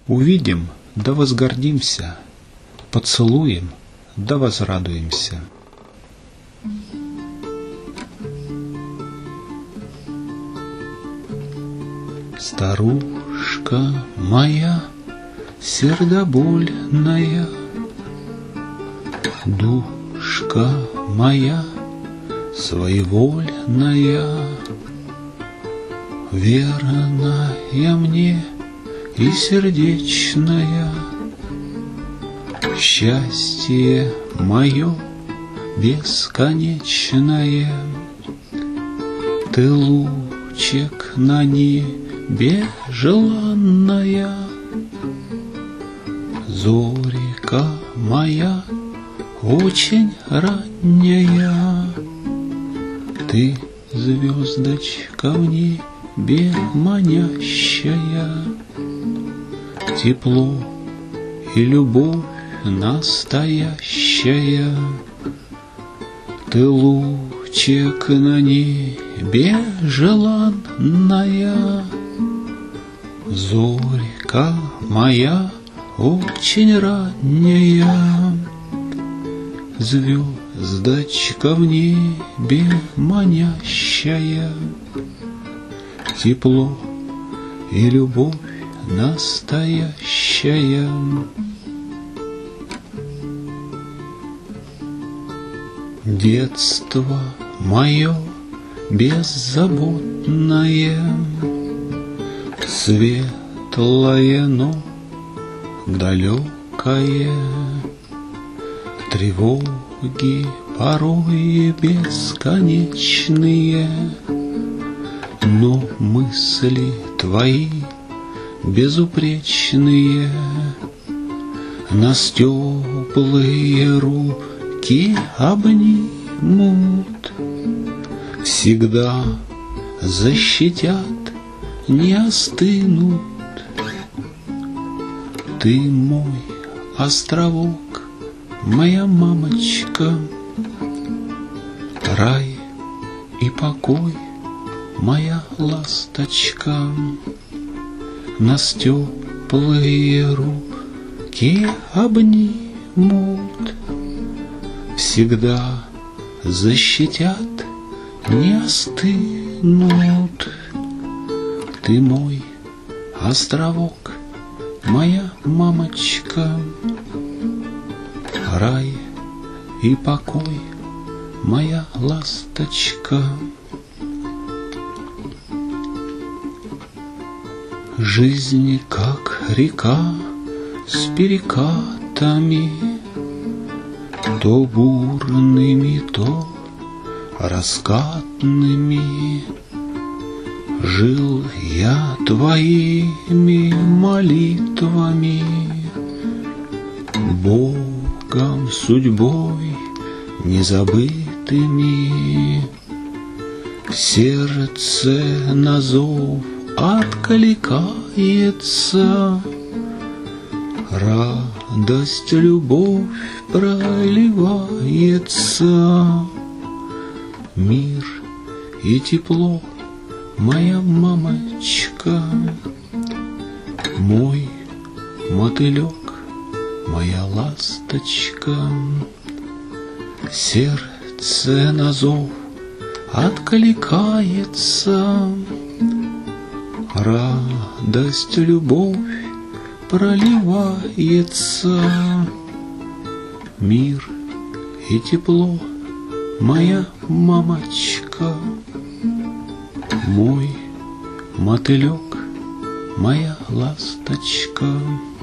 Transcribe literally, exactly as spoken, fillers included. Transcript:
Увидим, да возгордимся, поцелуем, да возрадуемся. Старушка моя сердобольная, душка моя своевольная, верная мне и сердечная, счастье мое бесконечное, ты лучик на небе желанная, зорька моя очень ранняя, ты звездочка в небе манящая, тепло и любовь настоящая, ты лучик на небе желанная, зорька моя очень ранняя, звездочка в небе манящая, тепло и любовь настоящая. Детство мое беззаботное, светлое, но далекое, тревоги порой бесконечные, но мысли твои безупречные нас теплые руки обнимут, всегда защитят, не остынут. Ты мой островок, моя мамочка, рай и покой, моя ласточка, нас теплые руки обнимут, всегда защитят, не остынут. Ты мой островок, моя мамочка, рай и покой, моя ласточка. Жизнь как река с перекатами, то бурными, то раскатными. Жил я твоими молитвами, Богом, судьбой незабытыми. Сердце на зов откликается, радость, любовь проливается, мир и тепло, моя мамочка, мой мотылек, моя ласточка. Сердце на зов откликается, радость, любовь проливается, мир и тепло, моя мамочка, мой мотылек, моя ласточка.